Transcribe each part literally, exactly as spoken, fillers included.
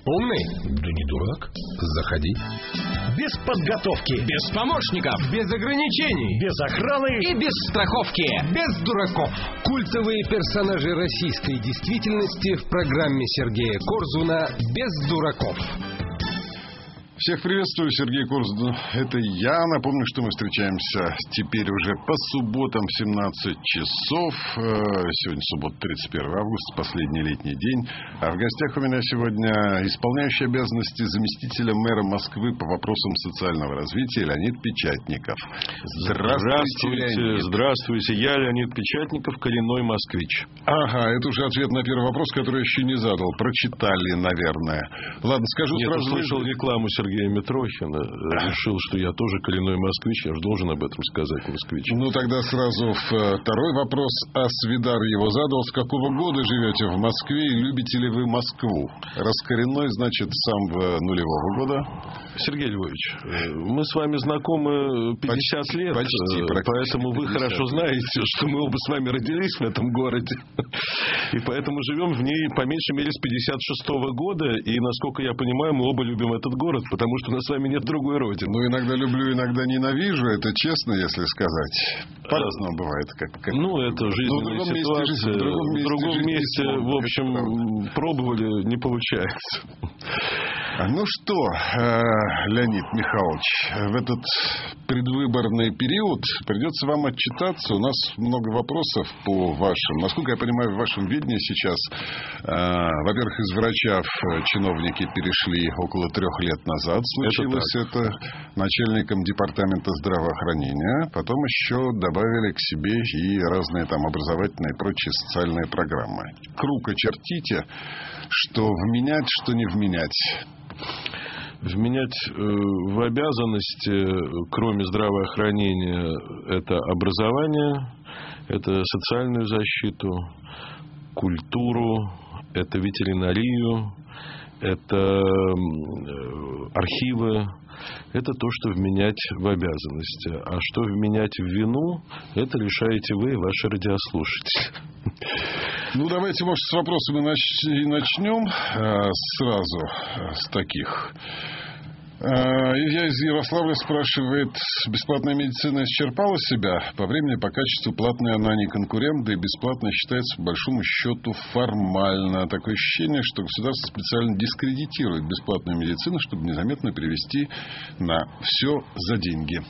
Умный? Да не дурак. Заходи. Без подготовки. Без помощников. Без ограничений. Без охраны. И без страховки. Без дураков. Культовые персонажи российской действительности в программе Сергея Корзуна «Без дураков». Всех приветствую, Сергей Корзун. Это я. Напомню, что мы встречаемся теперь уже по субботам в семнадцать часов. Сегодня суббота, тридцать первое августа, последний летний день. А в гостях у меня сегодня исполняющий обязанности заместителя мэра Москвы по вопросам социального развития Леонид Печатников. Здравствуйте, Леонид. Здравствуйте. Я Леонид Печатников, коренной москвич. Ага, это уже ответ на первый вопрос, который я еще не задал. Прочитали, наверное. Ладно, скажу Нет, сразу. Я слышал рекламу Сергея Сергея Митрохина, решил, что я тоже коренной москвич, я же должен об этом сказать, москвич. Ну, тогда сразу второй вопрос. А Свидар его задал. С какого года живете в Москве и любите ли вы Москву? Раз коренной, значит, с самого нулевого года. Сергей Львович, мы с вами знакомы пятьдесят почти, лет, почти, поэтому вы пятьдесят хорошо знаете, что мы оба с вами родились в этом городе. И поэтому живем в ней по меньшей мере с пятьдесят шестого года. И, насколько я понимаю, мы оба любим этот город, потому что у нас с вами нет другой родины. Ну, иногда люблю, иногда ненавижу. Это честно, если сказать. По-разному бывает. Как, как... Ну, это жизненная ну, ситуация. В другом месте, в другом месте, в общем, пробовали, не получается. Ну что, Леонид Михайлович, в этот предвыборный период придется вам отчитаться. У нас много вопросов по вашим. Насколько я понимаю, в вашем видении сейчас, во-первых, из врача в чиновники перешли около трех лет назад. Случилось это, это начальником департамента здравоохранения. Потом еще добавили к себе и разные там образовательные и прочие социальные программы. Круг очертите, что вменять, что не вменять. Вменять э, в обязанности, кроме здравоохранения, это образование, это социальную защиту, культуру, это ветеринарию, это э, архивы. Это то, что вменять в обязанности. А что вменять в вину, это решаете вы и ваши радиослушатели. Ну, давайте, может, с вопросами нач- начнем а, сразу с таких. А, Илья из Ярославля спрашивает: бесплатная медицина исчерпала себя? По времени, по качеству платная она не конкурент, да и бесплатная считается по большому счету формально. Такое ощущение, что государство специально дискредитирует бесплатную медицину, чтобы незаметно перевести на все за деньги.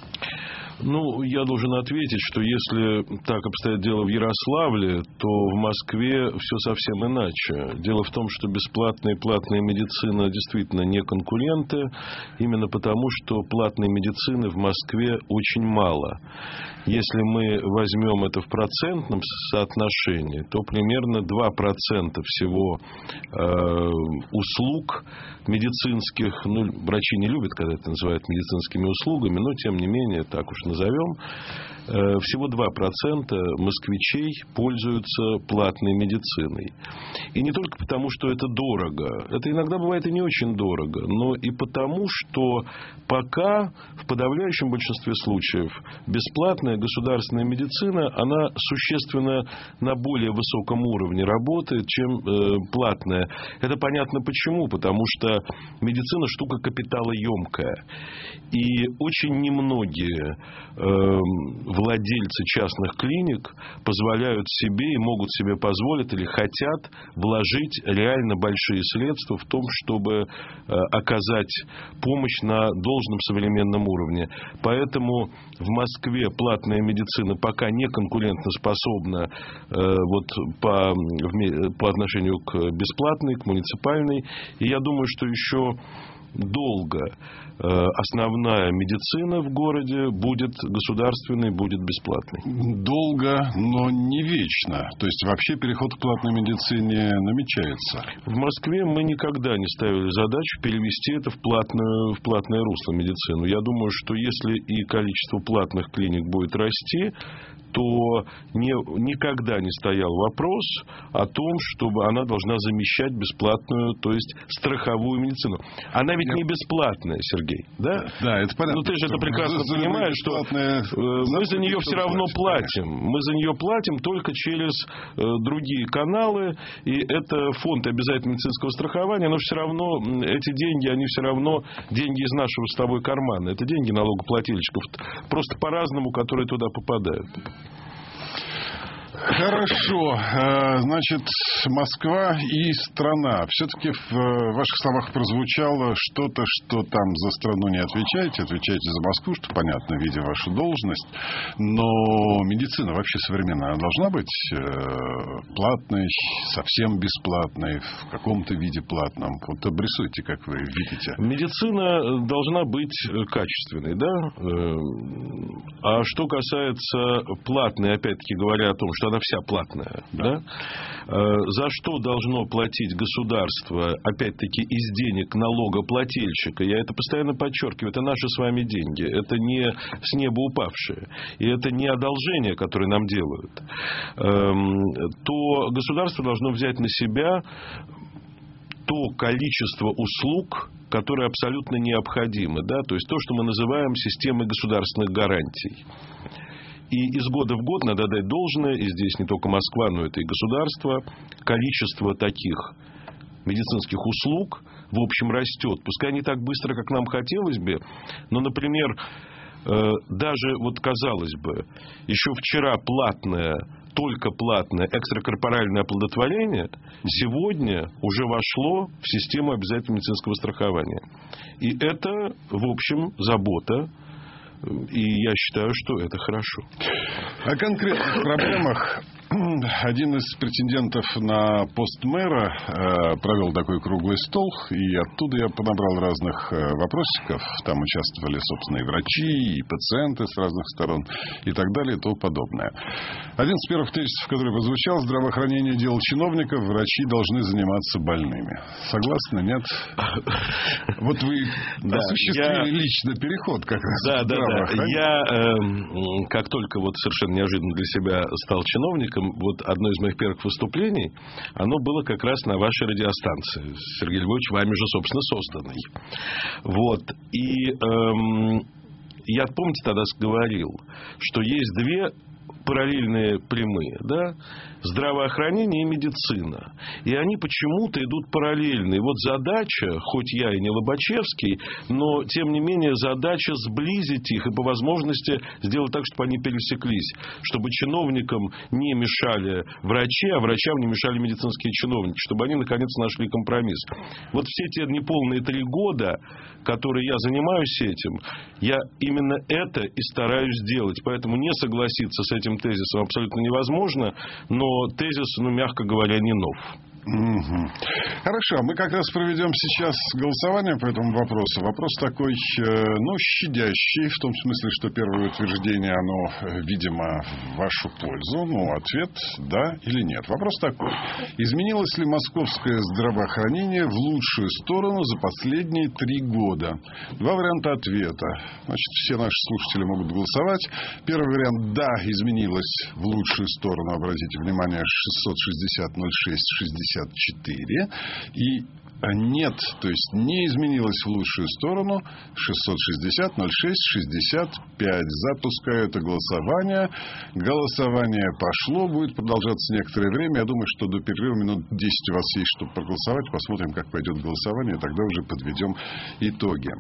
Ну, я должен ответить, что если так обстоит дело в Ярославле, то в Москве все совсем иначе. Дело в том, что бесплатная и платная медицина действительно не конкуренты, именно потому, что платной медицины в Москве очень мало. Если мы возьмем это в процентном соотношении, то примерно два процента всего э, услуг медицинских, ну, врачи не любят, когда это называют медицинскими услугами, но, тем не менее, так уж назовем, э, всего два процента москвичей пользуются платной медициной. И не только потому, что это дорого, это иногда бывает и не очень дорого, но и потому, что пока в подавляющем большинстве случаев бесплатная государственная медицина, она существенно на более высоком уровне работает, чем э, платная. Это понятно почему, потому что медицина штука капиталоемкая. И очень немногие э, владельцы частных клиник позволяют себе и могут себе позволить или хотят вложить реально большие средства в том, чтобы э, оказать помощь на должном современном уровне. Поэтому в Москве платная медицина пока не конкурентоспособна э, вот по, в, по отношению к бесплатной, к муниципальной. И я думаю, что еще долго э, основная медицина в городе будет государственной, будет бесплатной. Долго, но не вечно. То есть вообще переход к платной медицине намечается. В Москве мы никогда не ставили задачу перевести это в платную, в платное русло медицину. Я думаю, что если и количество платных клиник будет расти, то не, никогда не стоял вопрос о том, чтобы она должна замещать бесплатную, то есть страховую медицину. Она ведь Я... не бесплатная, Сергей, да? Да, это понятно. Ну, ты же это прекрасно понимаешь, что мы за нее все равно платим. Мы за нее платим только через э, другие каналы, и это фонд обязательного медицинского страхования, но все равно эти деньги, они все равно деньги из нашего с тобой кармана. Это деньги налогоплательщиков, просто по-разному, которые туда попадают. Хорошо. Значит, Москва и страна. Все-таки в ваших словах прозвучало что-то, что там за страну не отвечаете, отвечаете за Москву, что понятно, видя вашу должность. Но медицина вообще современная, она должна быть платной, совсем бесплатной, в каком-то виде платном. Вот обрисуйте, как вы видите. Медицина должна быть качественной, да? А что касается платной, опять-таки говоря о том, что она вся платная, да. Да? За что должно платить государство, опять-таки, из денег налогоплательщика? Я это постоянно подчеркиваю. Это наши с вами деньги. Это не с неба упавшие. И это не одолжение, которое нам делают. То государство должно взять на себя то количество услуг, которые абсолютно необходимы. Да? То есть то, что мы называем системой государственных гарантий. И из года в год надо дать должное, и здесь не только Москва, но это и государство, количество таких медицинских услуг в общем растет. Пускай не так быстро, как нам хотелось бы, но, например, даже, вот казалось бы, еще вчера платное, только платное экстракорпоральное оплодотворение сегодня уже вошло в систему обязательного медицинского страхования. И это, в общем, забота. И я считаю, что это хорошо. О конкретных проблемах. Один из претендентов на пост мэра э, провел такой круглый стол, и оттуда я подобрал разных э, вопросиков. Там участвовали, собственно, и врачи, и пациенты с разных сторон, и так далее, и тому подобное. Один из первых тезисов, который прозвучал: здравоохранение — дело чиновников, врачи должны заниматься больными. Согласны, нет? Вот вы осуществили лично переход как раз. Да, да, да. Я, как только вот совершенно неожиданно для себя стал чиновником, вот одно из моих первых выступлений, оно было как раз на вашей радиостанции, Сергей Львович, вами же, собственно, созданной. Вот. И эм, я, помните, тогда говорил, что есть две параллельные прямые, да? Здравоохранение и медицина. И они почему-то идут параллельно. И вот задача, хоть я и не Лобачевский, но, тем не менее, задача сблизить их и по возможности сделать так, чтобы они пересеклись. Чтобы чиновникам не мешали врачи, а врачам не мешали медицинские чиновники. Чтобы они, наконец, нашли компромисс. Вот все те неполные три года, которые я занимаюсь этим, я именно это и стараюсь сделать. Поэтому не согласиться с этим тезисом абсолютно невозможно, но тезис, ну, мягко говоря, не нов. Угу. Хорошо, мы как раз проведем сейчас голосование по этому вопросу. Вопрос такой, ну, щадящий, в том смысле, что первое утверждение, оно, видимо, в вашу пользу. Ну, ответ да или нет. Вопрос такой: изменилось ли московское здравоохранение в лучшую сторону за последние три года? Два варианта ответа. Значит, все наши слушатели могут голосовать. Первый вариант: да, изменилось в лучшую сторону. Обратите внимание, шестьсот шестьдесят ноль шесть шестьдесят четыре. И нет, то есть не изменилось в лучшую сторону, шестьсот шестьдесят ноль шесть шестьдесят пять. Запускаю это голосование. Голосование пошло, будет продолжаться некоторое время. Я думаю, что до перерыва минут десять у вас есть, чтобы проголосовать. Посмотрим, как пойдет голосование, и тогда уже подведем итоги.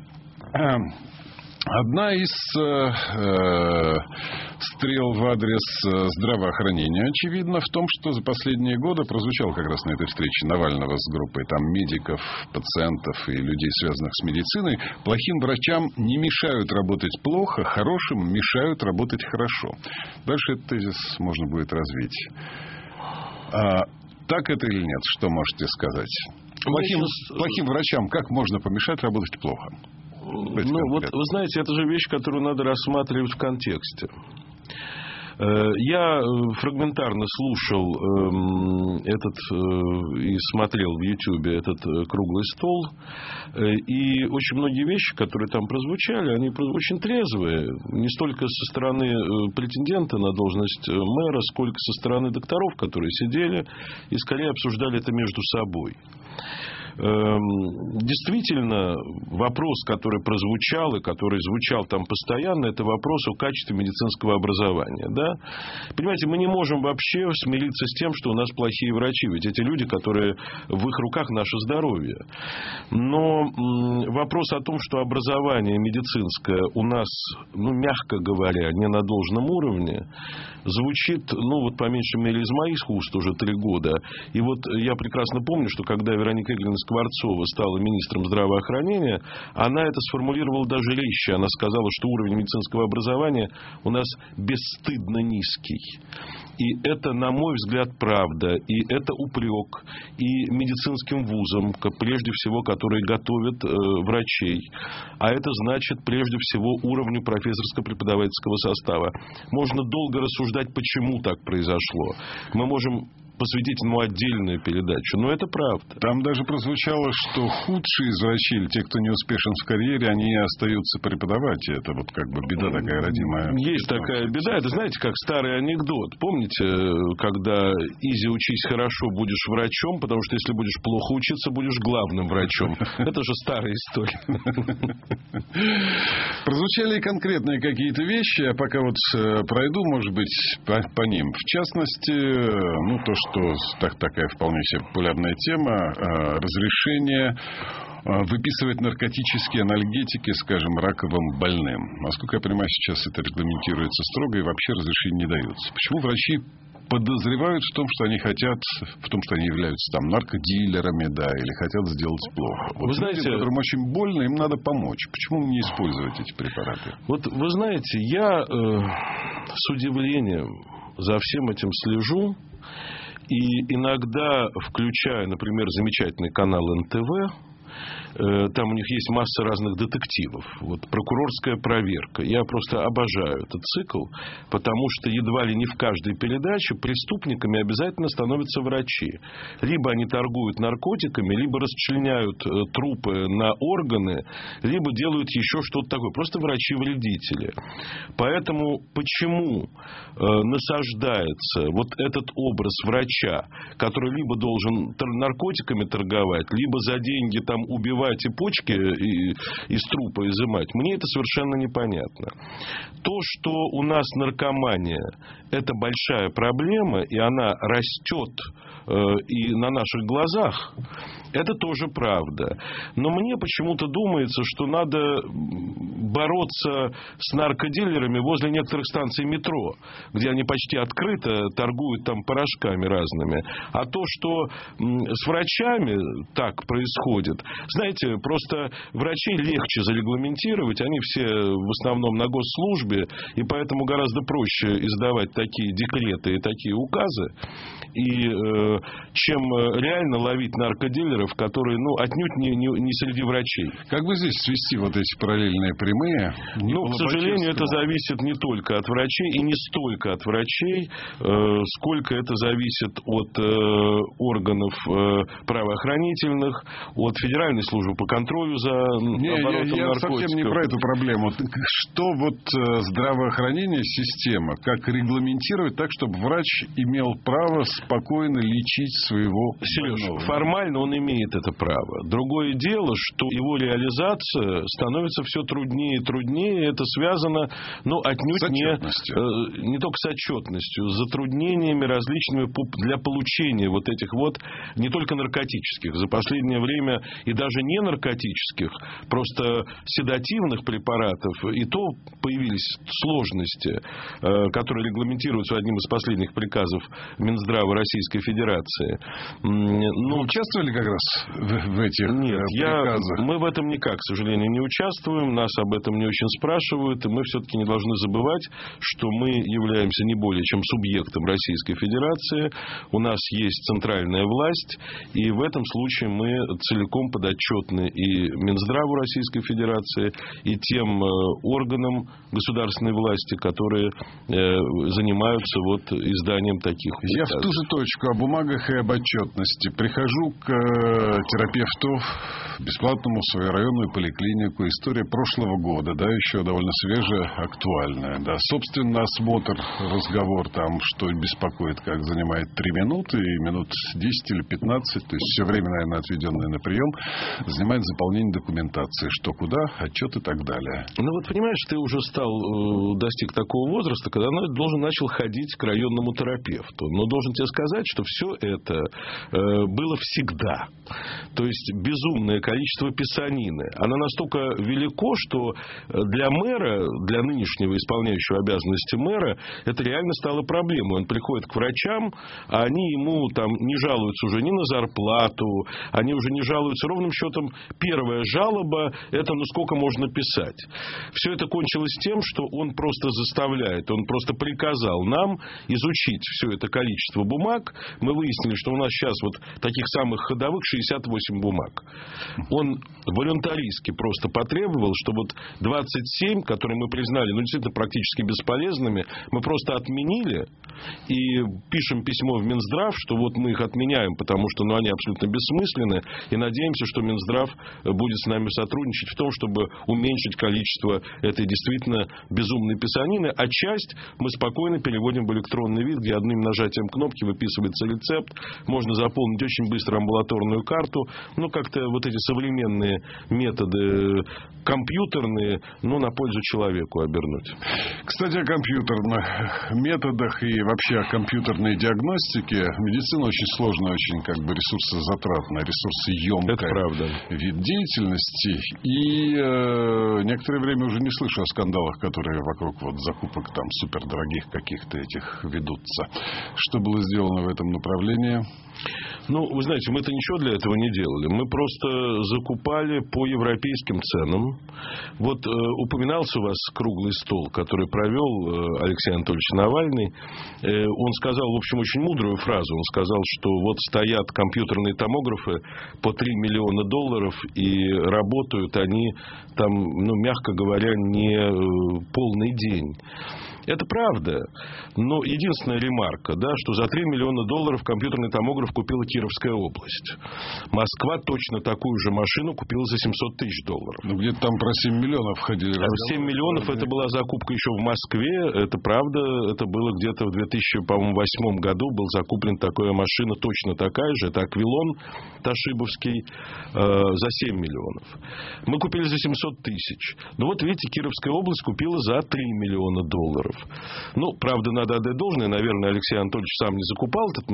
Одна из э, стрел в адрес здравоохранения, очевидно, в том, что за последние годы прозвучало как раз на этой встрече Навального с группой там медиков, пациентов и людей, связанных с медициной: плохим врачам не мешают работать плохо, хорошим мешают работать хорошо. Дальше этот тезис можно будет развить. А, так это или нет? Что можете сказать? Плохим, плохим врачам как можно помешать работать плохо? Ну, вот, вы знаете, это же вещь, которую надо рассматривать в контексте. Я фрагментарно слушал этот и смотрел в Ютьюбе этот круглый стол, и очень многие вещи, которые там прозвучали, они очень трезвые, не столько со стороны претендента на должность мэра, сколько со стороны докторов, которые сидели и скорее обсуждали это между собой. Действительно, вопрос, который прозвучал и который звучал там постоянно, это вопрос о качестве медицинского образования. Да? Понимаете, мы не можем вообще смириться с тем, что у нас плохие врачи. Ведь эти люди, которые в их руках наше здоровье. Но вопрос о том, что образование медицинское у нас, ну, мягко говоря, не на должном уровне, звучит, ну, вот по меньшей мере из моих уст уже три года. И вот я прекрасно помню, что когда Вероника Игоревна Скворцова стала министром здравоохранения, она это сформулировала даже резче. Она сказала, что уровень медицинского образования у нас бесстыдно низкий. И это, на мой взгляд, правда. И это упрек и медицинским вузам, прежде всего, которые готовят э, врачей. А это значит, прежде всего, уровню профессорско-преподавательского состава. Можно долго рассуждать, почему так произошло. Мы можем посвятить ему отдельную передачу. Но это правда. Там даже прозвучало, что худшие из врачей, или те, кто не успешен в карьере, они остаются преподавать. Это вот как бы беда такая родимая. Есть такая беда. Это, знаете, как старый анекдот. Помните, когда изи учись хорошо, будешь врачом, потому что если будешь плохо учиться, будешь главным врачом. Это же старая история. Прозвучали и конкретные какие-то вещи, а пока вот пройду, может быть, по, по ним. В частности, ну, то, что что так, такая вполне себе популярная тема, э, разрешение э, выписывать наркотические анальгетики, скажем, раковым больным. Насколько я понимаю, сейчас это регламентируется строго и вообще разрешение не дается. Почему врачи подозревают в том, что они хотят, в том, что они являются там наркодилерами, да, или хотят сделать плохо? Вот вы знаете, людям, которым очень больно, им надо помочь. Почему не использовать эти препараты? Вот вы знаете, я э, с удивлением за всем этим слежу. И иногда, включая, например, замечательный канал эн тэ вэ, там у них есть масса разных детективов. Вот прокурорская проверка. Я просто обожаю этот цикл, потому что едва ли не в каждой передаче преступниками обязательно становятся врачи. Либо они торгуют наркотиками, либо расчленяют трупы на органы, либо делают еще что-то такое. Просто врачи-вредители. Поэтому почему насаждается вот этот образ врача, который либо должен наркотиками торговать, либо за деньги там убивать и почки и, из трупа изымать, мне это совершенно непонятно. То, что у нас наркомания – это большая проблема, и она растет э, и на наших глазах, это тоже правда. Но мне почему-то думается, что надо бороться с наркодилерами возле некоторых станций метро, где они почти открыто торгуют там порошками разными. А то, что с врачами так происходит, знаете, просто врачей легче зарегламентировать, они все в основном на госслужбе, и поэтому гораздо проще издавать такие декреты и такие указы, и, э, чем реально ловить наркодилеров, которые, ну, отнюдь не, не, не среди врачей. Как бы здесь свести вот эти параллельные прямые? Ну, к сожалению, это зависит не только от врачей и не столько от врачей, э, сколько это зависит от э, органов э, правоохранительных, от Федеральной службы по контролю за не, оборотом я, я наркотиков. совсем не про эту проблему. Что вот здравоохранение, система, как регламентировать так, чтобы врач имел право спокойно лечить своего Сереж, больного? Формально он имеет это право. Другое дело, что его реализация становится все труднее и труднее. Это связано, ну, отнюдь не, э, не только с отчетностью, с затруднениями различными для получения вот этих вот, не только наркотических, за последнее время и даже не наркотических, просто седативных препаратов, и то появились сложности, э, которые регламентируются одним из последних приказов Минздрава Российской Федерации. Федерации. Ну, Вы участвовали как раз в, в этих Нет, приказах? Я, мы в этом никак, к сожалению, не участвуем. Нас об этом не очень спрашивают. И мы все-таки не должны забывать, что мы являемся не более чем субъектом Российской Федерации. У нас есть центральная власть. И в этом случае мы целиком подотчетны и Минздраву Российской Федерации, и тем органам государственной власти, которые занимаются вот изданием таких приказов. Я в ту же точку о бумагах и об отчетности. Прихожу к терапевту бесплатному в свою районную поликлинику. История прошлого года, да, еще довольно свежая, актуальная. Да, собственно, осмотр, разговор там, что беспокоит, как занимает три минуты, и минут десять или пятнадцать, то есть все время, наверное, отведенное на прием, занимает заполнение документации, что куда, отчет и так далее. Ну вот понимаешь, ты уже стал, достиг такого возраста, когда должен начал ходить к районному терапевту. Но должен тебе сказать, что все это э, было всегда. То есть безумное количество писанины. Оно настолько велико, что для мэра, для нынешнего исполняющего обязанности мэра, это реально стало проблемой. Он приходит к врачам, а они ему там не жалуются уже ни на зарплату, они уже не жалуются. Ровным счетом, первая жалоба – это ну сколько можно писать. Все это кончилось тем, что он просто заставляет, он просто приказал нам изучить все это количество бумаг. Мы выяснили, что у нас сейчас вот таких самых ходовых шестьдесят восемь бумаг. Он волюнтаристски просто потребовал, чтобы вот двадцать семь, которые мы признали, ну, действительно, практически бесполезными, мы просто отменили и пишем письмо в Минздрав, что вот мы их отменяем, потому что ну, они абсолютно бессмысленны, и надеемся, что Минздрав будет с нами сотрудничать в том, чтобы уменьшить количество этой действительно безумной писанины, а часть мы спокойно переводим в электронный вид, где одним нажатием кнопки выписывается рецепт, можно заполнить очень быстро амбулаторную карту, ну, как-то вот эти современные методы компьютерные, ну, на пользу человеку обернуть. Кстати, о компьютерных методах и вообще о компьютерной диагностике. Медицина очень сложная, очень как бы ресурсозатратная, ресурсоемкая вид деятельности. И э, некоторое время уже не слышу о скандалах, которые вокруг вот закупок там супердорогих каких-то этих ведутся. Что было сделано в этом направлении? Ну, вы знаете, мы-то ничего для этого не делали. Мы просто закупали по европейским ценам. Вот э, упоминался у вас круглый стол, который провел э, Алексей Анатольевич Навальный. Э, он сказал, в общем, очень мудрую фразу. Он сказал, что вот стоят компьютерные томографы по три миллиона долларов, и работают они там, ну, мягко говоря, не э, полный день. Это правда. Но единственная ремарка, да, что за три миллиона долларов компьютерный томограф купила Кировская область. Москва точно такую же машину купила за семьсот тысяч долларов. Ну, где-то там про семь миллионов ходили. семь миллионов это была закупка еще в Москве. Это правда. Это было где-то в две тысячи восьмом году был закуплен такая машина, точно такая же. Это Аквилон Ташибовский э, за семь миллионов. Мы купили за семьсот тысяч. Ну, вот видите, Кировская область купила за три миллиона долларов. Ну, правда, надо отдать должное. Наверное, Алексей Анатольевич сам не закупал этот,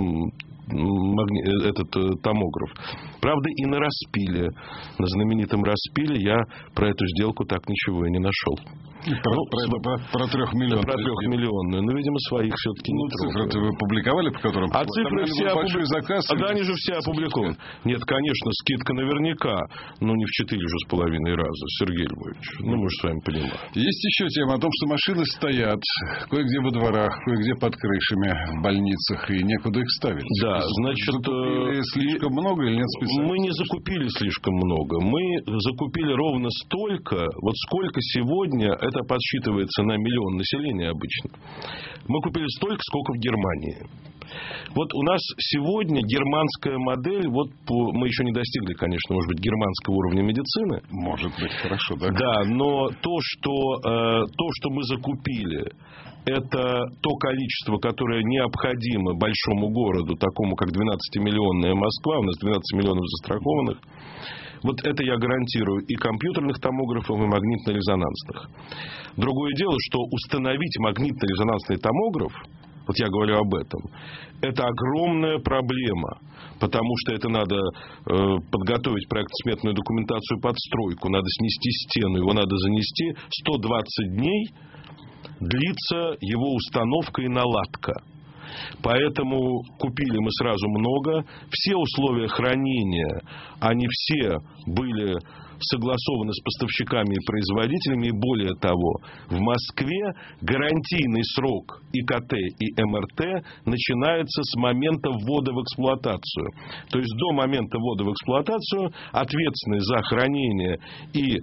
магни... этот томограф. Правда, и на распиле, на знаменитом распиле я про эту сделку так ничего и не нашел. Про, ну, про, про, про трехмиллионную. Про трехмиллионную. Но, видимо, своих все-таки ну, не трогали. Цифры вы публиковали, по которым... А цифры все опубликованы. Заказ, а, да, они же все опубликованы. Нет, конечно, скидка наверняка. Но не в четыре же с половиной раза, Сергей Львович. Ну, мы же с вами понимаем. Есть еще тема о том, что машины стоят кое-где во дворах, кое-где под крышами, в больницах, и некуда их ставить. Да, значит... Закупили слишком много или нет специально? Мы не закупили слишком много. Мы закупили ровно столько, вот сколько сегодня, это подсчитывается на миллион населения обычно. Мы купили столько, сколько в Германии. Вот у нас сегодня германская модель, вот по, мы еще не достигли, конечно, может быть, германского уровня медицины. Может быть, хорошо, да? Да, но то, что, э, то, что мы закупили, это то количество, которое необходимо большому городу, такому как двенадцатимиллионная Москва, у нас двенадцать миллионов застрахованных. Вот это я гарантирую и компьютерных томографов, и магнитно-резонансных. Другое дело, что установить магнитно-резонансный томограф, вот я говорю об этом, это огромная проблема, потому что это надо э, подготовить проектно-сметную документацию под стройку, надо снести стену, его надо занести, сто двадцать дней длится его установка и наладка. Поэтому купили мы сразу много. Все условия хранения, они все были согласованы с поставщиками и производителями. И более того, в Москве гарантийный срок И К Т и М Р Т начинается с момента ввода в эксплуатацию. То есть до момента ввода в эксплуатацию ответственность за хранение и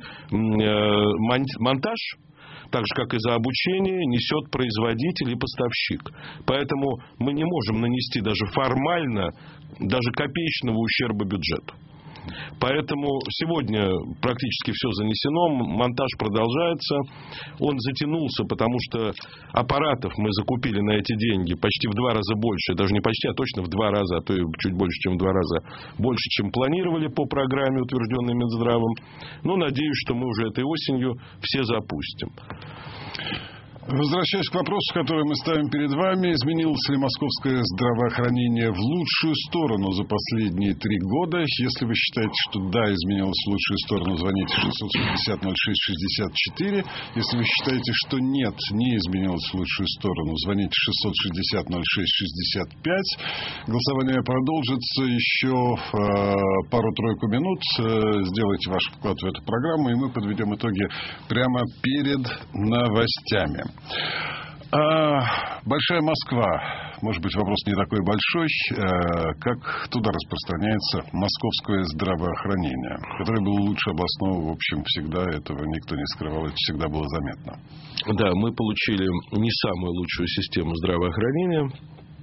э, монтаж, так же, как и за обучение, несет производитель и поставщик. Поэтому мы не можем нанести даже формально, даже копеечного ущерба бюджету. Поэтому сегодня практически все занесено, монтаж продолжается. Он затянулся, потому что аппаратов мы закупили на эти деньги почти в два раза больше. Даже не почти, а точно в два раза, а то и чуть больше, чем в два раза больше, чем планировали по программе, утвержденной Минздравом. Но надеюсь, что мы уже этой осенью все запустим. Возвращаясь к вопросу, который мы ставим перед вами, изменилось ли московское здравоохранение в лучшую сторону за последние три года? Если вы считаете, что да, изменилось в лучшую сторону, звоните шестьсот шестьдесят ноль шесть шестьдесят четыре. Если вы считаете, что нет, не изменилось в лучшую сторону, звоните шестьсот шестьдесят ноль шесть шестьдесят пять. Голосование продолжится еще э, пару-тройку минут. Э, сделайте ваш вклад в эту программу, и мы подведем итоги прямо перед новостями. А, Большая Москва. Может быть, вопрос не такой большой. А, как туда распространяется московское здравоохранение, которое было лучше областного, в общем, всегда этого никто не скрывал, это всегда было заметно. Да, мы получили не самую лучшую систему здравоохранения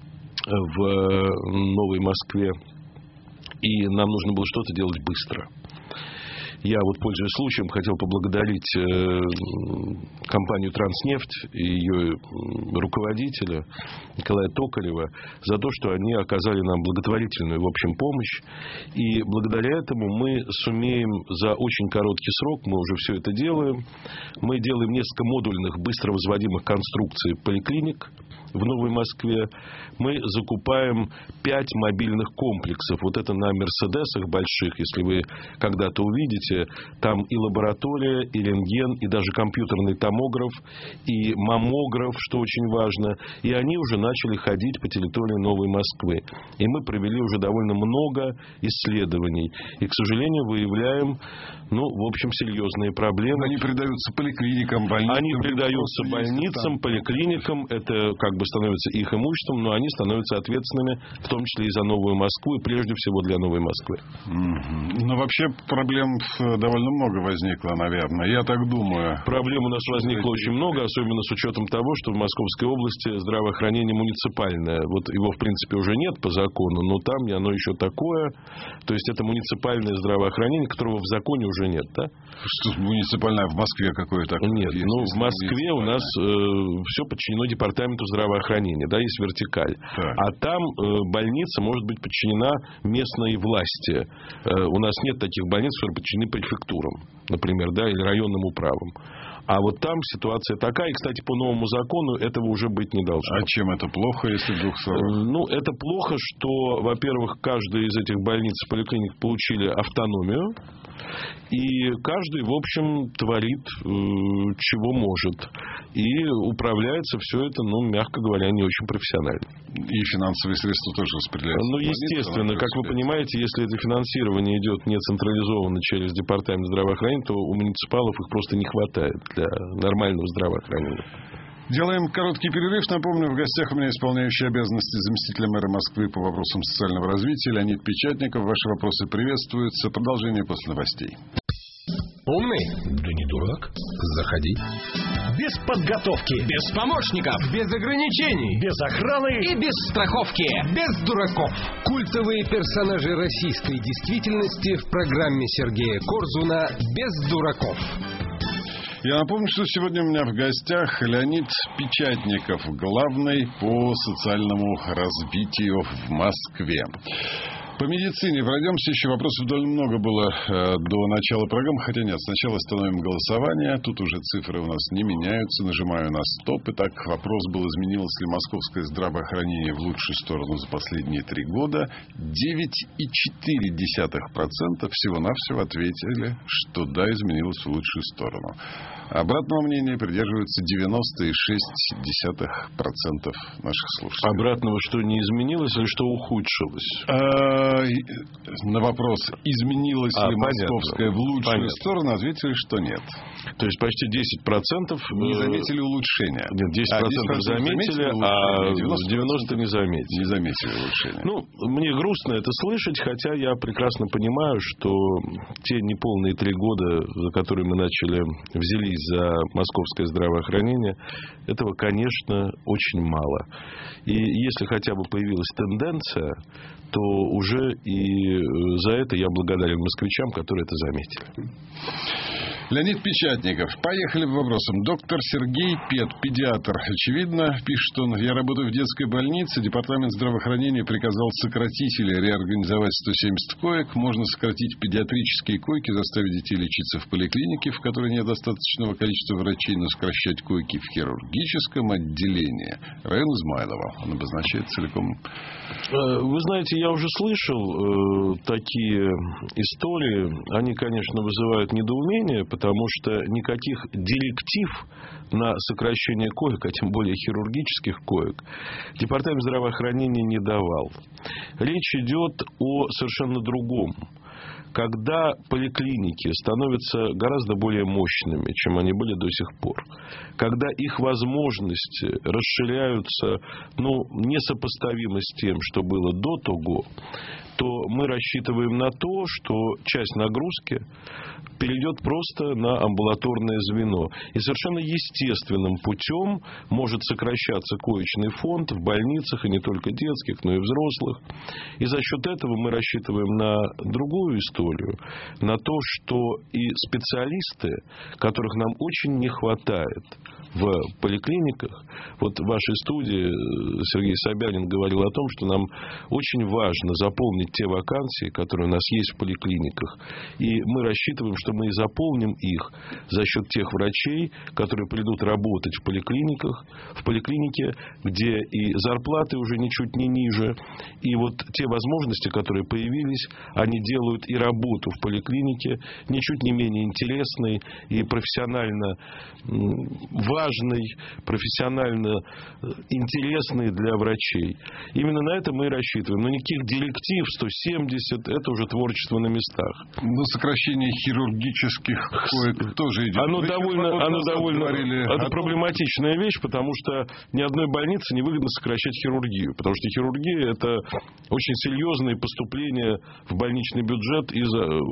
в Новой Москве, и нам нужно было что-то делать быстро. Я вот, пользуясь случаем, хотел поблагодарить э, компанию «Транснефть» и ее руководителя Николая Токарева за то, что они оказали нам благотворительную, в общем, помощь. И благодаря этому мы сумеем за очень короткий срок, мы уже все это делаем, мы делаем несколько модульных, быстро возводимых конструкций поликлиник в Новой Москве. Мы закупаем пять мобильных комплексов. Вот это на «Мерседесах» больших, если вы когда-то увидите. Там и лаборатория, и рентген, и даже компьютерный томограф, и маммограф, что очень важно. И они уже начали ходить по территории Новой Москвы. И мы провели уже довольно много исследований. И, к сожалению, выявляем, ну, в общем, серьезные проблемы. Они передаются поликлиникам, больницам. Они передаются больницам, поликлиникам. Это как бы становится их имуществом, но они становятся ответственными, в том числе и за Новую Москву, и прежде всего для Новой Москвы. Mm-hmm. Но вообще проблем довольно много возникло, наверное. Я так думаю. Проблем у нас возникло очень много, особенно с учетом того, что в Московской области здравоохранение муниципальное. Вот его, в принципе, уже нет по закону, но там оно еще такое. То есть это муниципальное здравоохранение, которого в законе уже нет, да? Что муниципальное в Москве какое-то? Нет, есть, ну в Москве у нас э, все подчинено департаменту здравоохранения, да, есть вертикаль. Так. А там э, больница может быть подчинена местной власти. Э, у нас нет таких больниц, которые подчинены префектурам, например, да, или районным управам. А вот там ситуация такая, и, кстати, по новому закону этого уже быть не должно. А чем это плохо, если в двух словах? Ну, это плохо, что, во-первых, каждая из этих больниц, поликлиник получили автономию, и каждый, в общем, творит, э, чего может. И управляется все это, ну, мягко говоря, не очень профессионально. И финансовые средства тоже распределяются. Ну, естественно, как вы понимаете, если это финансирование идет не централизованно через департамент здравоохранения, то у муниципалов их просто не хватает для нормального здравоохранения. Делаем короткий перерыв. Напомню, в гостях у меня исполняющий обязанности заместителя мэра Москвы по вопросам социального развития Леонид Печатников. Ваши вопросы приветствуются. Продолжение после новостей. Умный? Да не дурак. Заходи. Без подготовки. Без помощников. Без ограничений. Без охраны. И без страховки. Без дураков. Культовые персонажи российской действительности в программе Сергея Корзуна «Без дураков». Я напомню, что сегодня у меня в гостях Леонид Печатников, главный по социальному развитию в Москве. По медицине пройдемся еще. Вопросов довольно много было э, до начала программы. Хотя нет, сначала остановим голосование. Тут уже цифры у нас не меняются. Нажимаю на стоп. Итак, вопрос был, изменилось ли московское здравоохранение в лучшую сторону за последние три года. девять целых четыре десятых процента всего-навсего ответили, что да, изменилось в лучшую сторону. Обратного мнения придерживаются девяносто целых шесть десятых процента наших слушателей. Обратного что, не изменилось или что ухудшилось? А, на вопрос, изменилось а, ли понятно. московское в лучшую понятно. сторону, ответили, что нет. То есть почти десять процентов не заметили улучшения. Нет, десять процентов а, заметили, а девяносто процентов не заметили. Не заметили улучшения. Ну, мне грустно это слышать, хотя я прекрасно понимаю, что те неполные три года, за которые мы начали, взялись за московское здравоохранение, этого, конечно, очень мало. И если хотя бы появилась тенденция, то уже и за это я благодарен москвичам, которые это заметили. Леонид Печатников. Поехали к вопросам. Доктор Сергей Пет, педиатр. Очевидно, пишет он, я работаю в детской больнице. Департамент здравоохранения приказал сократить или реорганизовать сто семьдесят коек. Можно сократить педиатрические койки, заставить детей лечиться в поликлинике, в которой нет достаточного количества врачей, но сокращать койки в хирургическом отделении. Район Измайлова. Он обозначает целиком. Вы знаете, я уже слышал э, такие истории. Они, конечно, вызывают недоумение, потому что никаких директив на сокращение коек, а тем более хирургических коек, Департамент здравоохранения не давал. Речь идет о совершенно другом. Когда поликлиники становятся гораздо более мощными, чем они были до сих пор, когда их возможности расширяются, ну, несопоставимо с тем, что было до того, то мы рассчитываем на то, что часть нагрузки перейдет просто на амбулаторное звено. И совершенно естественным путем может сокращаться коечный фонд в больницах, и не только детских, но и взрослых. И за счет этого мы рассчитываем на другую историю, на то, что и специалисты, которых нам очень не хватает в поликлиниках. Вот в вашей студии Сергей Собянин говорил о том, что нам очень важно заполнить те вакансии, которые у нас есть в поликлиниках. И мы рассчитываем, что мы и заполним их за счет тех врачей, которые придут работать в поликлиниках, в поликлинике, где и зарплаты уже ничуть не ниже. И вот те возможности, которые появились, они делают и работу в поликлинике ничуть не менее интересной и профессионально важной, профессионально интересной для врачей. Именно на это мы и рассчитываем. Но никаких директив сто семьдесят, это уже творчество на местах. Но сокращение хирургических коек тоже идет. Оно довольно, оно довольно это о... проблематичная вещь, потому что ни одной больнице не выгодно сокращать хирургию. Потому что хирургия — это очень серьезные поступления в больничный бюджет из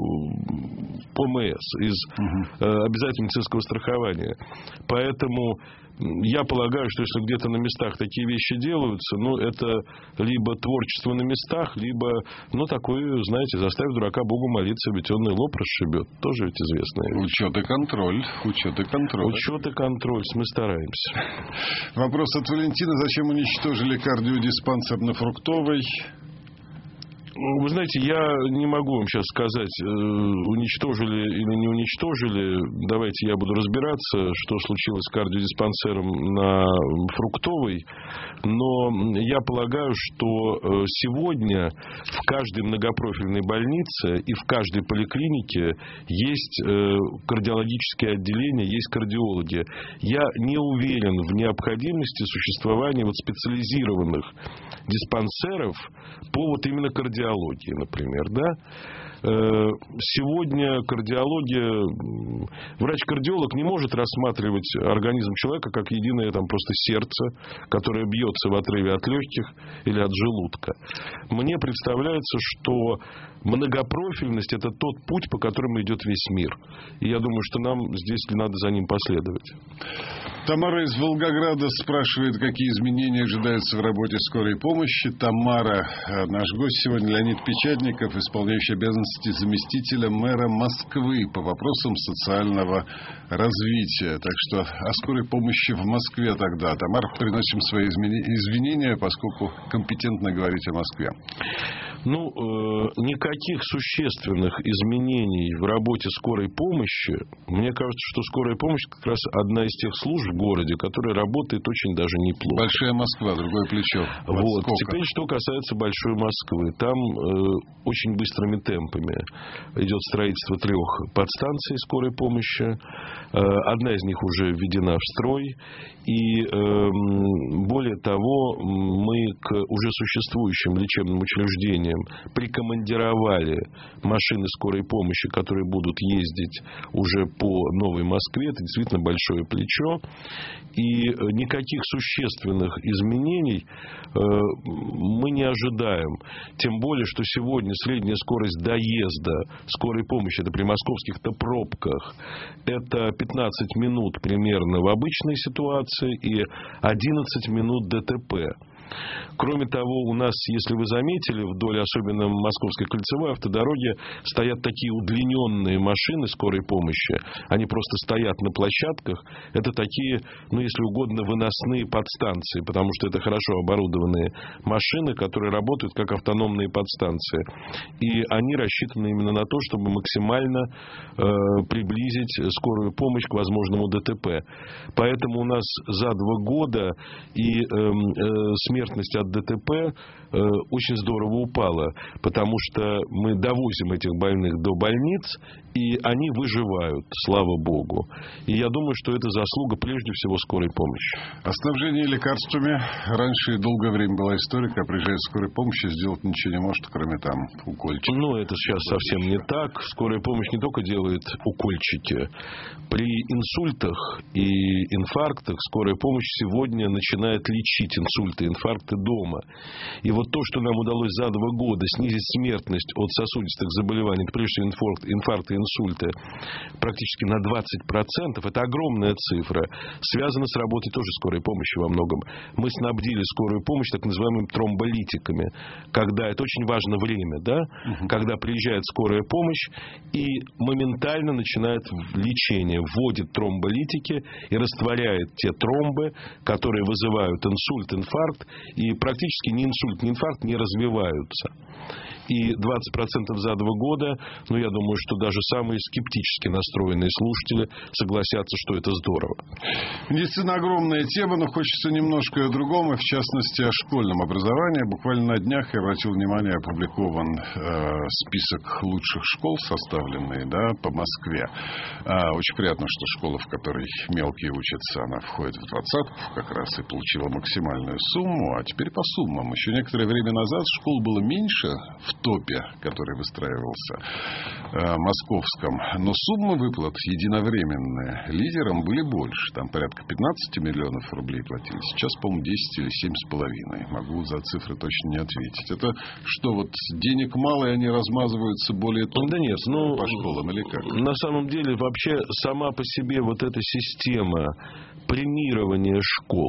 ОМС, из угу. обязательного медицинского страхования. Поэтому я полагаю, что если где-то на местах такие вещи делаются, ну, это либо творчество на местах, либо, ну, такое, знаете, заставив дурака Богу молиться, ведь он и лоб расшибет. Тоже ведь известная вещь. Учет и контроль. Учет и контроль. Учет и контроль. Мы стараемся. Вопрос от Валентина. Зачем уничтожили кардиодиспансер на Фруктовой? Вы знаете, я не могу вам сейчас сказать, уничтожили или не уничтожили. Давайте я буду разбираться, что случилось с кардиодиспансером на Фруктовой. Но я полагаю, что сегодня в каждой многопрофильной больнице и в каждой поликлинике есть кардиологические отделения, есть кардиологи. Я не уверен в необходимости существования вот специализированных диспансеров по вот именно кардиологии. Например, да? Сегодня кардиология, врач-кардиолог не может рассматривать организм человека как единое там просто сердце, которое бьется в отрыве от легких или от желудка. Мне представляется, что многопрофильность — это тот путь, по которому идет весь мир. И я думаю, что нам здесь надо за ним последовать. Тамара из Волгограда спрашивает, какие изменения ожидаются в работе скорой помощи. Тамара, наш гость сегодня Леонид Печатников, исполняющий обязанности заместителя мэра Москвы по вопросам социального развития. Так что о скорой помощи в Москве тогда. Тамара, приносим свои извинения, поскольку компетентно говорить о Москве. Ну, э, никаких существенных изменений в работе скорой помощи. Мне кажется, что скорая помощь как раз одна из тех служб в городе, которая работает очень даже неплохо. Большая Москва, другое плечо. Вот. Теперь, что касается Большой Москвы. Там э, очень быстрыми темпами идет строительство трех подстанций скорой помощи. Э, одна из них уже введена в строй. И э, более того, мы к уже существующим лечебным учреждениям прикомандировали машины скорой помощи, которые будут ездить уже по Новой Москве. Это действительно большое плечо. И никаких существенных изменений э, мы не ожидаем. Тем более, что сегодня средняя скорость доезда скорой помощи, это при московских-то пробках, это пятнадцать минут примерно в обычной ситуации и одиннадцать минут ДТП. Кроме того, у нас, если вы заметили, вдоль особенно Московской кольцевой автодороги стоят такие удлиненные машины скорой помощи. Они просто стоят на площадках. Это такие, ну, если угодно, выносные подстанции, потому что это хорошо оборудованные машины, которые работают как автономные подстанции. И они рассчитаны именно на то, чтобы максимально э, приблизить скорую помощь к возможному ДТП. Поэтому у нас за два года и э, э, смертность от ДТП э, очень здорово упала, потому что мы довозим этих больных до больниц, и они выживают, слава богу. И я думаю, что это заслуга прежде всего скорой помощи. О снабжении лекарствами раньше долгое время была история, когда приезжает скорая помощь, и сделать ничего не может, кроме там укольчиков. Ну, это сейчас совсем не так. Скорая помощь не только делает укольчики. При инсультах и инфарктах скорая помощь сегодня начинает лечить инсульты и инфаркты дома. И вот то, что нам удалось за два года снизить смертность от сосудистых заболеваний, это прежде всего инфаркт, инфаркты и инсульты, практически на двадцать процентов, это огромная цифра, связана с работой тоже скорой помощи во многом. Мы снабдили скорую помощь так называемыми тромболитиками, когда это очень важно время, да, угу. Когда приезжает скорая помощь и моментально начинает лечение, вводит тромболитики и растворяет те тромбы, которые вызывают инсульт, инфаркт, и практически ни инсульт, ни инфаркт не развиваются. И двадцать процентов за два года, ну, я думаю, что даже самые скептически настроенные слушатели согласятся, что это здорово. Медицина огромная тема, но хочется немножко о другом, и в частности о школьном образовании. Буквально на днях я обратил внимание, опубликован э, список лучших школ, составленный, да, по Москве. А, очень приятно, что школа, в которой мелкие учатся, она входит в двадцатку как раз и получила максимальную сумму. А теперь по суммам. Еще некоторое время назад школ было меньше в топе, который выстраивался э, московском. Но суммы выплат единовременные лидерам были больше. Там порядка пятнадцать миллионов рублей платили. Сейчас, по-моему, десять или семь с половиной. Могу за цифры точно не ответить. Это что, вот денег мало, и они размазываются более тонко, да нет, ну, по школам или как? На самом деле, вообще, сама по себе вот эта система премирования школ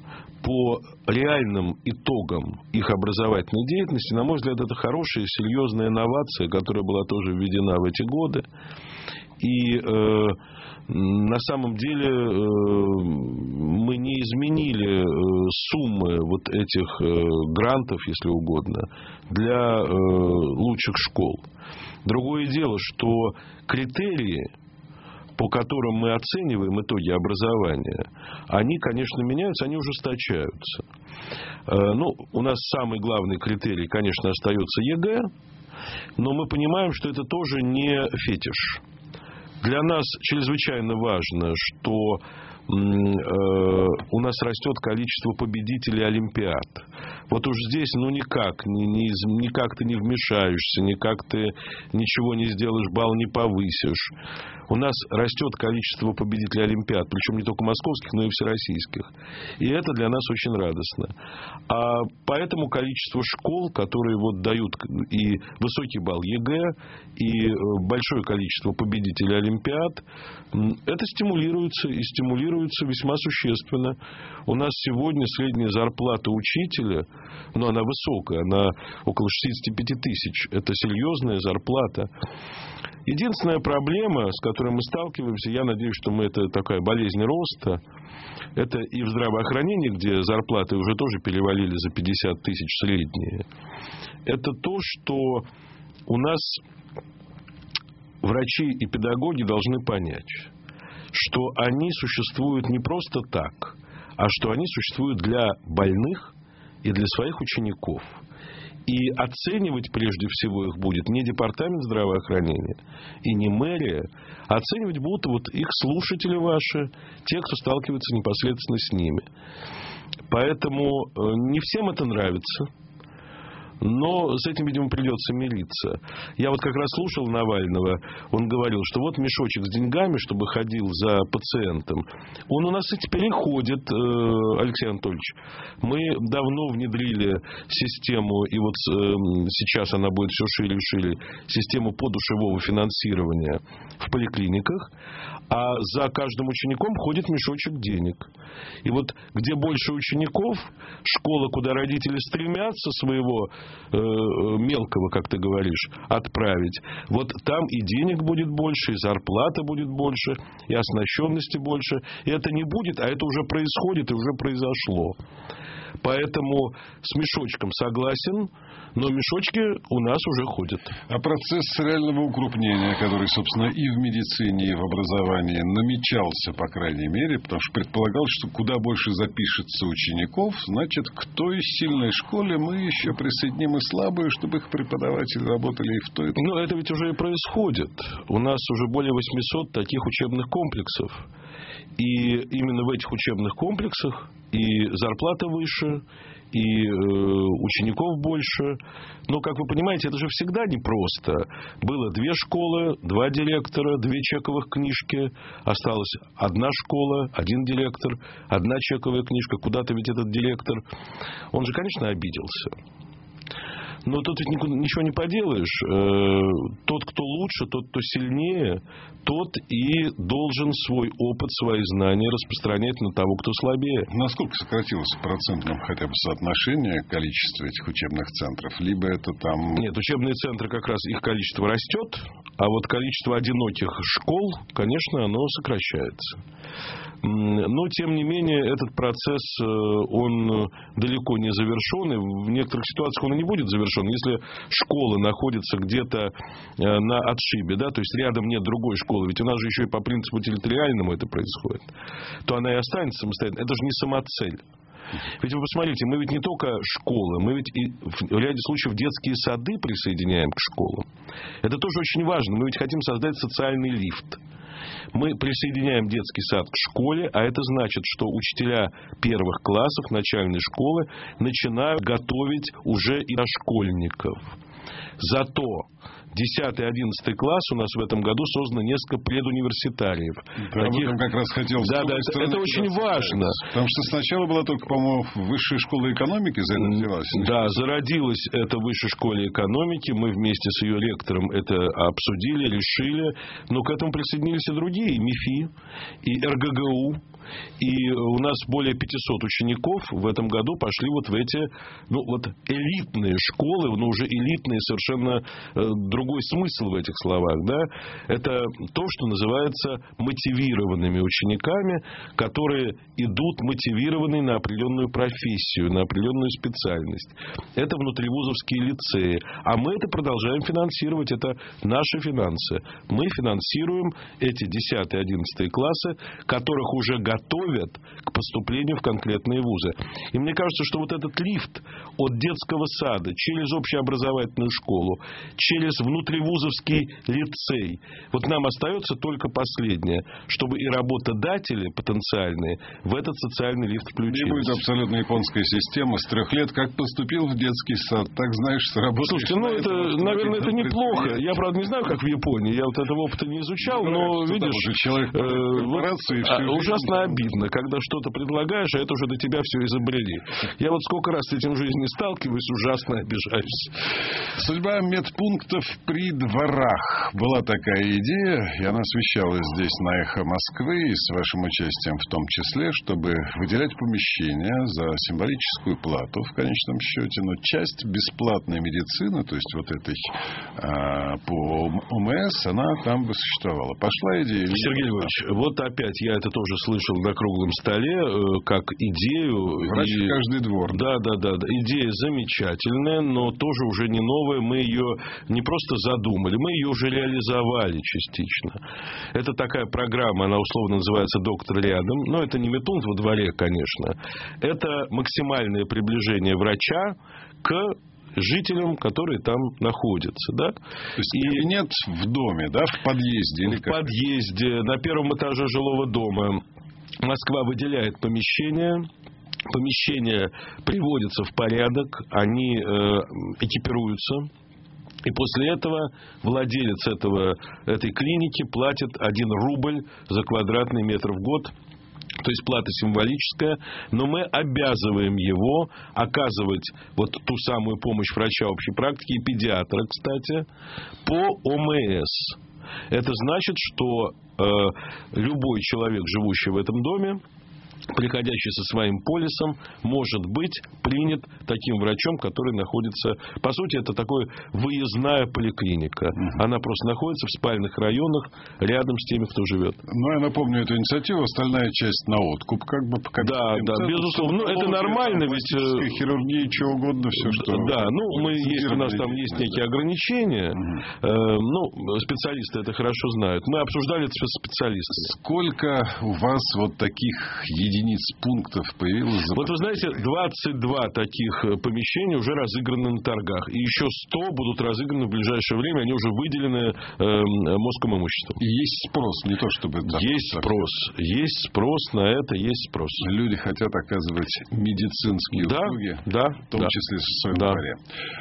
по реальным итогам их образовательной деятельности, на мой взгляд, это хорошая, серьезная инновация, которая была тоже введена в эти годы. И э, на самом деле э, мы не изменили э, суммы вот этих э, грантов, если угодно, для э, лучших школ. Другое дело, что критерии, по которым мы оцениваем итоги образования, они, конечно, меняются, они ужесточаются. Ну, у нас самый главный критерий, конечно, остается ЕГЭ, но мы понимаем, что это тоже не фетиш. Для нас чрезвычайно важно, что у нас растет количество победителей олимпиад. Вот уж здесь, ну, никак, ни, ни, никак ты не вмешаешься, никак ты ничего не сделаешь, балл не повысишь. У нас растет количество победителей олимпиад, причем не только московских, но и всероссийских. И это для нас очень радостно. А поэтому количество школ, которые вот дают и высокий балл ЕГЭ, и большое количество победителей олимпиад, это стимулируется и стимулируется весьма существенно. У нас сегодня средняя зарплата учителя но она высокая, она около шестьдесят пять тысяч. Это серьезная зарплата. Единственная проблема, с которой мы сталкиваемся, я надеюсь, что мы это такая болезнь роста, это и в здравоохранении, где зарплаты уже тоже перевалили за пятьдесят тысяч средние. Это то, что у нас врачи и педагоги должны понять, что они существуют не просто так, а что они существуют для больных и для своих учеников. И оценивать прежде всего их будет не департамент здравоохранения и не мэрия, а оценивать будут вот их слушатели ваши, те, кто сталкивается непосредственно с ними. Поэтому не всем это нравится. Но с этим, видимо, придется мириться. Я вот как раз слушал Навального. Он говорил, что вот мешочек с деньгами, чтобы ходил за пациентом. Он у нас и теперь и ходит, Алексей Анатольевич. Мы давно внедрили систему, и вот сейчас она будет все шире и шире, систему подушевого финансирования в поликлиниках. А за каждым учеником ходит мешочек денег. И вот где больше учеников, школа, куда родители стремятся своего э, мелкого, как ты говоришь, отправить, вот там и денег будет больше, и зарплата будет больше, и оснащенности больше. И это не будет, а это уже происходит и уже произошло. Поэтому с мешочком согласен, но мешочки у нас уже ходят. А процесс реального укрупнения, который, собственно, и в медицине, и в образовании намечался, по крайней мере, потому что предполагал, что куда больше запишется учеников, значит, к той сильной школе мы еще присоединим и слабую, чтобы их преподаватели работали и в той. Ну, это ведь уже и происходит. У нас уже более восемьсот таких учебных комплексов. И именно в этих учебных комплексах и зарплата выше, и э, учеников больше. Но, как вы понимаете, это же всегда непросто. Было две школы, два директора, две чековых книжки. Осталась одна школа, один директор, одна чековая книжка. Куда-то ведь этот директор... Он же, конечно, обиделся. Но тут ведь ничего не поделаешь. Тот, кто лучше, тот, кто сильнее, тот и должен свой опыт, свои знания распространять на того, кто слабее. Насколько сократилось в процентном хотя бы соотношение количества этих учебных центров? Либо это там... Нет, учебные центры как раз их количество растет, а вот количество одиноких школ, конечно, оно сокращается. Но, тем не менее, этот процесс, он далеко не завершен, и в некоторых ситуациях он и не будет завершен. Если школа находится где-то на отшибе, да, то есть рядом нет другой школы, ведь у нас же еще и по принципу территориальному это происходит, то она и останется самостоятельной. Это же не самоцель. Ведь вы посмотрите, мы ведь не только школы, мы ведь и в ряде случаев детские сады присоединяем к школам. Это тоже очень важно. Мы ведь хотим создать социальный лифт. Мы присоединяем детский сад к школе, а это значит, что учителя первых классов начальной школы начинают готовить уже и дошкольников. Зато десятый одиннадцатый класс у нас в этом году создано несколько предуниверситариев. Да, таких... об этом как раз хотел. Да, да, это, это очень важно. Потому что сначала была только, по-моему, высшая школа экономики зародилась. Да, зародилась эта высшая школа экономики. Мы вместе с ее ректором это обсудили, решили. Но к этому присоединились и другие. И МИФИ, и эр гэ гэ у. И у нас более пятисот учеников в этом году пошли вот в эти, ну, вот элитные школы, но уже элитные, совершенно э, другой смысл в этих словах, да. Это то, что называется мотивированными учениками, которые идут мотивированные на определенную профессию, на определенную специальность. Это внутривузовские лицеи. А мы это продолжаем финансировать. Это наши финансы. Мы финансируем эти десятые одиннадцатые классы, которых уже готовят к поступлению в конкретные вузы. И мне кажется, что вот этот лифт от детского сада через общеобразовательную школу, через внутривузовский лицей, вот нам остается только последнее, чтобы и работодатели потенциальные в этот социальный лифт включились. Не будет абсолютно японская система с трех лет, как поступил в детский сад, так знаешь, что работаешь. Слушайте, ну это, наверное, это неплохо. Я, правда, не знаю, как в Японии, я вот этого опыта не изучал, но, видишь, человек э, вот, а, ужасно обидно, когда что-то предлагаешь, а это уже до тебя все изобрели. Я вот сколько раз с этим в жизни сталкиваюсь, ужасно обижаюсь. Судьба медпунктов при дворах была такая идея, и она освещалась здесь на «Эхо Москвы», и с вашим участием в том числе, чтобы выделять помещения за символическую плату, в конечном счете, но часть бесплатной медицины, то есть вот этой а, по ОМС, она там бы существовала. Пошла идея? Сергей Львович, вот опять я это тоже слышал на круглом столе, как идею. Врач и... в каждый двор. Да, да, да, да. Идея замечательная, но тоже уже не новая. Мы ее не просто задумали, мы ее уже реализовали частично. Это такая программа, она условно называется «Доктор рядом». Но это не метунт во дворе, конечно. Это максимальное приближение врача к жителям, которые там находятся. Да? То есть и кабинет в доме, да, в подъезде? Или в как? подъезде, на первом этаже жилого дома. Москва выделяет помещения. Помещения приводятся в порядок, они э, экипируются. И после этого владелец этого, этой клиники платит один рубль за квадратный метр в год. То есть плата символическая, но мы обязываем его оказывать вот ту самую помощь врача общей практики и педиатра, кстати, по ОМС. Это значит, что э, любой человек, живущий в этом доме, приходящий со своим полисом, может быть принят таким врачом, который находится... По сути, это такая выездная поликлиника. Она просто находится в спальных районах рядом с теми, кто живет. Ну, я напомню эту инициативу. Остальная часть на откуп. Как бы, как да, да, центр, безусловно. Ну, это нормально, ведь... хирургия, чего угодно, все, что... Да, ну, мы есть, у нас там есть некие ограничения. Угу. Э, ну, специалисты это хорошо знают. Мы обсуждали это с специалистами. Сколько у вас вот таких единиц пунктов появилось? Вот вы знаете, двадцать два таких помещения уже разыграны на торгах. И еще сто будут разыграны в ближайшее время. Они уже выделены э, Москомимуществом. И есть спрос, не то чтобы... Есть спрос. Есть спрос на это, есть спрос. Люди хотят оказывать медицинские да, услуги, да, в том да. числе в своем да. дворе.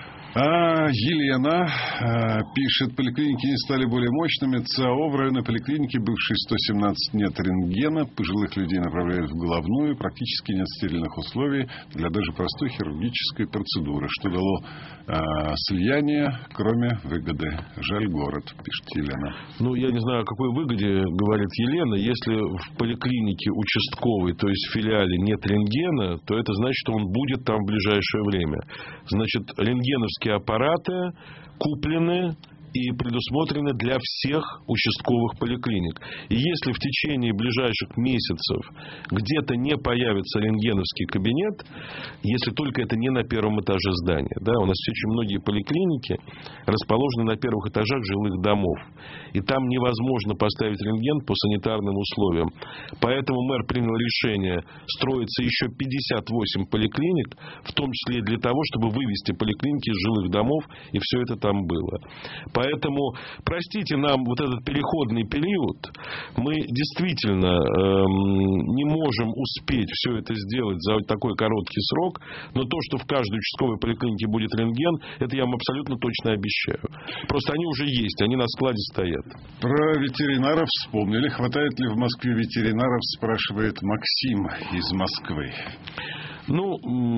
А Елена а, пишет, поликлиники не стали более мощными. ЦАО в районной поликлинике, бывшей сто семнадцать, нет рентгена. Пожилых людей направляют в головную. Практически нет стерильных условий для даже простой хирургической процедуры. Что дало а, слияние, кроме выгоды. Жаль город, пишет Елена. Ну, я не знаю, о какой выгоде говорит Елена. Если в поликлинике участковой, то есть в филиале, нет рентгена, то это значит, что он будет там в ближайшее время. Значит, рентгеновский аппараты куплены и предусмотрены для всех участковых поликлиник. И если в течение ближайших месяцев где-то не появится рентгеновский кабинет, если только это не на первом этаже здания. Да, у нас очень многие поликлиники расположены на первых этажах жилых домов. И там невозможно поставить рентген по санитарным условиям. Поэтому мэр принял решение строиться еще пятьдесят восемь поликлиник, в том числе и для того, чтобы вывести поликлиники из жилых домов, и все это там было. Поэтому, простите нам вот этот переходный период, мы действительно эм, не можем успеть все это сделать за такой короткий срок, но то, что в каждой участковой поликлинике будет рентген, это я вам абсолютно точно обещаю. Просто они уже есть, они на складе стоят. Про ветеринаров вспомнили. Хватает ли в Москве ветеринаров, спрашивает Максим из Москвы. Ну,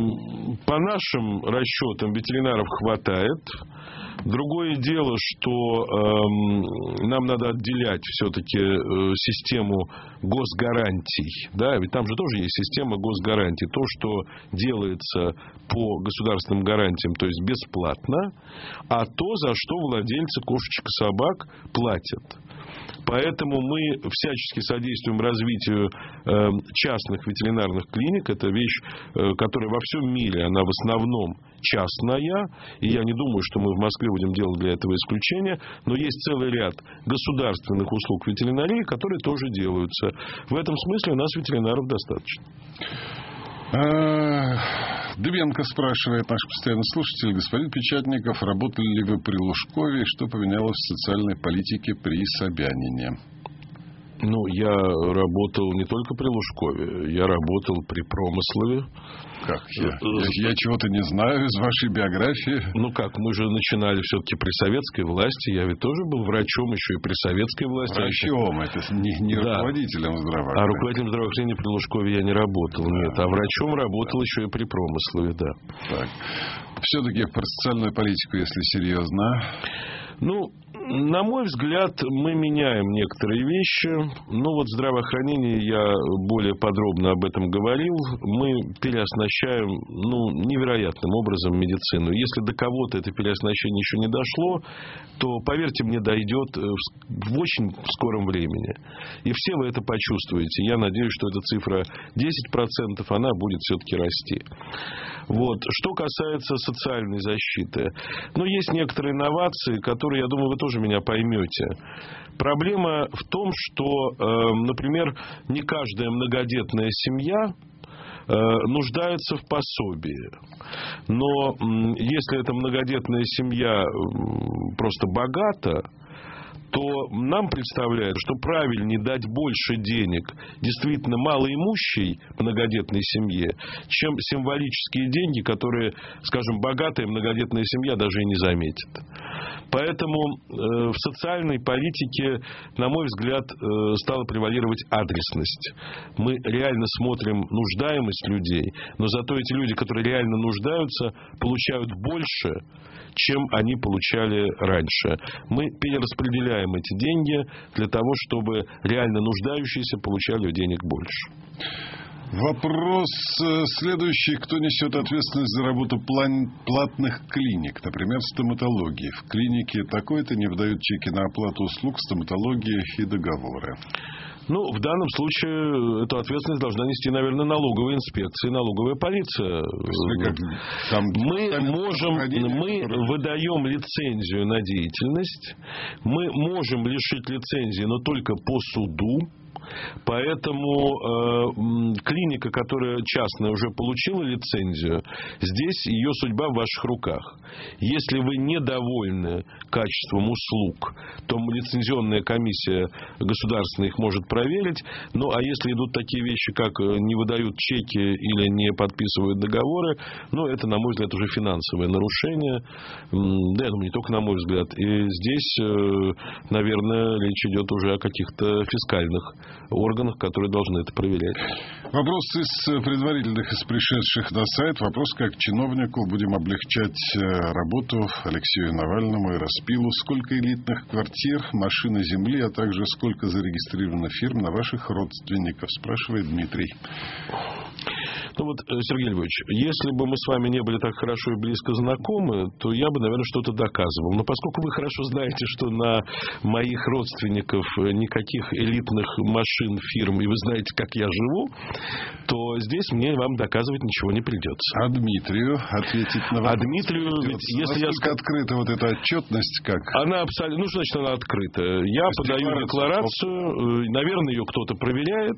по нашим расчетам ветеринаров хватает. Другое дело, что э, нам надо отделять все-таки э, систему госгарантий. Да? Ведь там же тоже есть система госгарантий. То, что делается по государственным гарантиям, то есть бесплатно, а то, за что владельцы кошечек и собак платят. Поэтому мы всячески содействуем развитию э, частных ветеринарных клиник. Это вещь, э, которая во всем мире, она в основном частная. И я не думаю, что мы в Москве будем делать для этого исключения. Но есть целый ряд государственных услуг ветеринарии, которые тоже делаются. В этом смысле у нас ветеринаров достаточно. Дыбенко спрашивает, наш постоянный слушатель, господин Печатников, работали ли вы при Лужкове, что поменялось в социальной политике при Собянине? Ну, я работал не только при Лужкове, я работал при Промыслове. Как? Я, я, я чего-то не знаю из вашей биографии. Ну как, мы же начинали все-таки при советской власти. Я ведь тоже был врачом еще и при советской власти. Врачом, это не, не да. руководителем здравоохранения. А руководителем здравоохранения при Лужкове я не работал, да. Нет. А врачом работал еще и при Промыслове, да. Так. Все-таки про социальную политику, если серьезно. Ну, на мой взгляд, мы меняем некоторые вещи. Ну, вот здравоохранение, я более подробно об этом говорил. Мы переоснащаем, ну, невероятным образом медицину. Если до кого-то это переоснащение еще не дошло, то, поверьте мне, дойдет в очень скором времени. И все вы это почувствуете. Я надеюсь, что эта цифра десять процентов, она будет все-таки расти. Вот. Что касается социальной защиты. Ну, есть некоторые инновации, которые, я думаю, вы тоже меня поймете. Проблема в том, что, э, например, не каждая многодетная семья э, нуждается в пособии. Но э, если эта многодетная семья э, просто богата, то нам представляют, что правильнее дать больше денег действительно малоимущей многодетной семье, чем символические деньги, которые, скажем, богатая многодетная семья даже и не заметит. Поэтому э, в социальной политике, на мой взгляд, э, стала превалировать адресность. Мы реально смотрим нуждаемость людей, но зато эти люди, которые реально нуждаются, получают больше, чем они получали раньше. Мы перераспределяем эти деньги для того, чтобы реально нуждающиеся получали денег больше. Вопрос следующий. Кто несет ответственность за работу план... платных клиник, например, стоматологии? В клинике такой-то не выдают чеки на оплату услуг, стоматологии и договоры. Ну, в данном случае эту ответственность должна нести, наверное, налоговая инспекция и налоговая полиция. Как, там, мы там можем, мы выдаем лицензию на деятельность, мы можем лишить лицензии, но только по суду. Поэтому э, клиника, которая частная, уже получила лицензию, здесь ее судьба в ваших руках. Если вы недовольны качеством услуг, то лицензионная комиссия государственная их может проверить. Ну, а если идут такие вещи, как не выдают чеки или не подписывают договоры, ну, это, на мой взгляд, уже финансовое нарушение. Да, я думаю, не только на мой взгляд. И здесь, э, наверное, речь идет уже о каких-то фискальных органах, которые должны это проверять. Вопрос из предварительных, из пришедших на сайт. Вопрос, как чиновнику будем облегчать работу Алексею Навальному и Распилу. Сколько элитных квартир, машины земли, а также сколько зарегистрировано фирм на ваших родственников, спрашивает Дмитрий. Ну вот, Сергей Львович, если бы мы с вами не были так хорошо и близко знакомы, то я бы, наверное, что-то доказывал. Но поскольку вы хорошо знаете, что на моих родственников никаких элитных машин, фирм, и вы знаете, как я живу, то здесь мне вам доказывать ничего не придется. А Дмитрию ответить на вопрос? А Дмитрию, ведь если Насколько я... открыта вот эта отчетность, как? Она абсолютно... Ну, что значит она открыта? Я подаю декларацию, наверное, ее кто-то проверяет.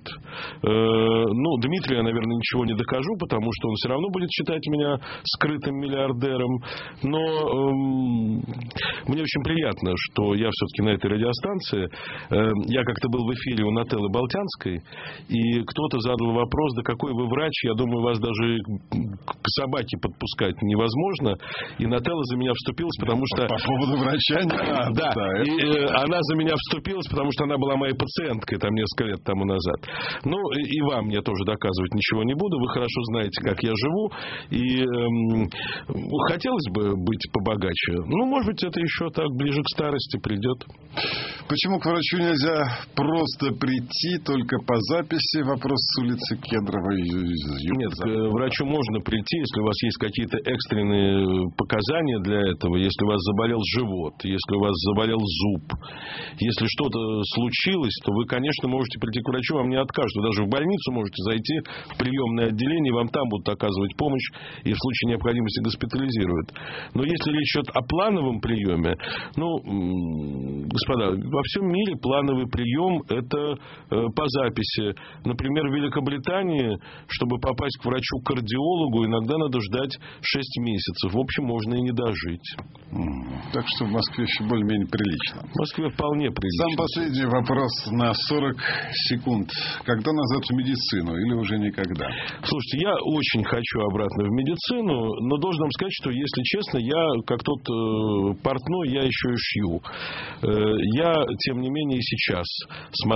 Ну, Дмитрию я, наверное, ничего не докажу, потому что он все равно будет считать меня скрытым миллиардером. Но эм, мне очень приятно, что я все-таки на этой радиостанции. Э, я как-то был в эфире у Нателлы Болтянской, и кто-то задал вопрос: да какой вы врач, я думаю, вас даже к собаке подпускать невозможно. И Нателла за меня вступилась, потому что... По поводу врача не надо. Да, и э, она за меня вступилась, потому что она была моей пациенткой там несколько лет тому назад. Ну, и, и вам я тоже доказывать ничего не буду. Вы хорошо знаете, как я живу. И эм, хотелось бы быть побогаче. Ну, может быть, это еще так ближе к старости придет. Почему к врачу нельзя просто прийти, только по записи? Вопрос с улицы Кедровой. Нет, к врачу можно прийти, если у вас есть какие-то экстренные показания для этого. Если у вас заболел живот, если у вас заболел зуб, если что-то случилось, то вы, конечно, можете прийти к врачу, вам не откажут. Вы даже в больницу можете зайти, в приемное отделение, вам там будут оказывать помощь и в случае необходимости госпитализируют. Но если речь идет о плановом приеме, ну, господа, во всем мире плановый прием – это э, по записи. Например, в Великобритании, чтобы попасть к врачу-кардиологу, иногда надо ждать шесть месяцев. В общем, можно и не дожить. Так что в Москве еще более-менее прилично. В Москве вполне прилично. Сам последний вопрос на сорок секунд. Когда назад в медицину или уже никогда? Слушайте, я очень хочу обратно в медицину, но должен вам сказать, что, если честно, я, как тот э, портной, я еще и шью. Э, я, тем не менее, и сейчас смотрю больницы.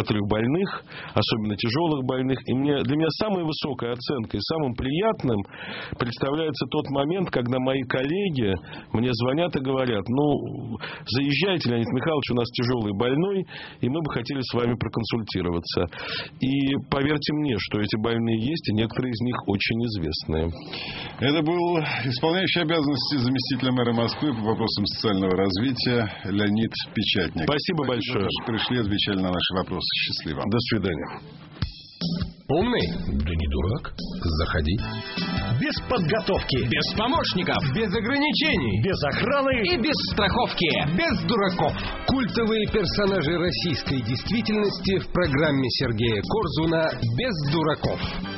больных, особенно тяжелых больных. И мне, для меня самой высокой оценкой, самым приятным представляется тот момент, когда мои коллеги мне звонят и говорят: ну, заезжайте, Леонид Михайлович, у нас тяжелый больной, и мы бы хотели с вами проконсультироваться. И поверьте мне, что эти больные есть, и некоторые из них очень известные. Это был исполняющий обязанности заместителя мэра Москвы по вопросам социального развития Леонид Печатник. Спасибо большое. Что пришли, отвечали на наши вопросы. Счастливо. До свидания. Умный? Да не дурак. Заходи. Без подготовки. Без помощников. Без ограничений. Без охраны. И без страховки. Без дураков. Культовые персонажи российской действительности в программе Сергея Корзуна «Без дураков».